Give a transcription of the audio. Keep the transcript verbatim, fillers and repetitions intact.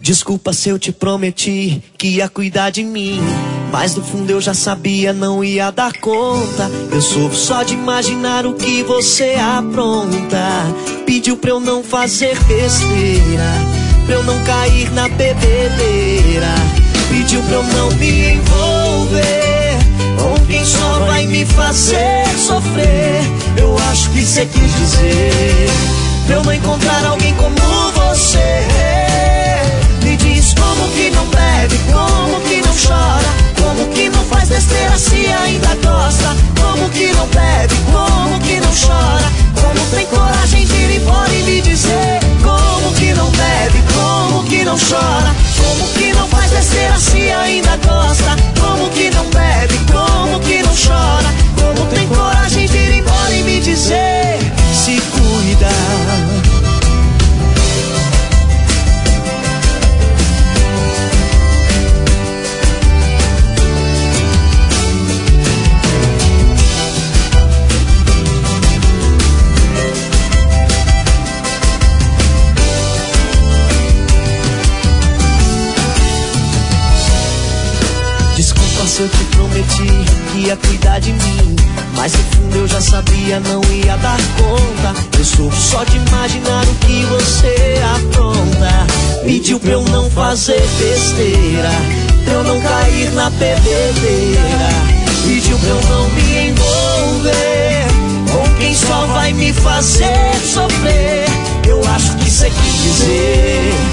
Desculpa se eu te prometi que ia cuidar de mim, mas no fundo eu já sabia, não ia dar conta. Eu sofro só de imaginar o que você apronta. Pediu pra eu não fazer besteira, pra eu não cair na bebedeira. Pediu pra eu não me envolver com quem só vai me fazer sofrer. Eu acho que cê quis dizer pra eu não encontrar alguém como você. Me diz como que não bebe, como que não chora, como que não faz besteira se ainda gosta. Como que não bebe, como que não chora, como tem coragem de ir embora e me dizer. Como que não bebe, como que não chora, como que não faz besteira se ainda gosta. Como que não bebe, como que não chora, como tem coragem de ir embora e me dizer. Se cuida. Se eu te prometi que ia cuidar de mim, mas no fundo eu já sabia, não ia dar conta. Eu sofro só de imaginar o que você apronta. Pediu pra eu não fazer besteira, pra eu não cair na bebedeira. Pediu pra eu não me envolver com quem só vai me fazer sofrer. Eu acho que cê quis dizer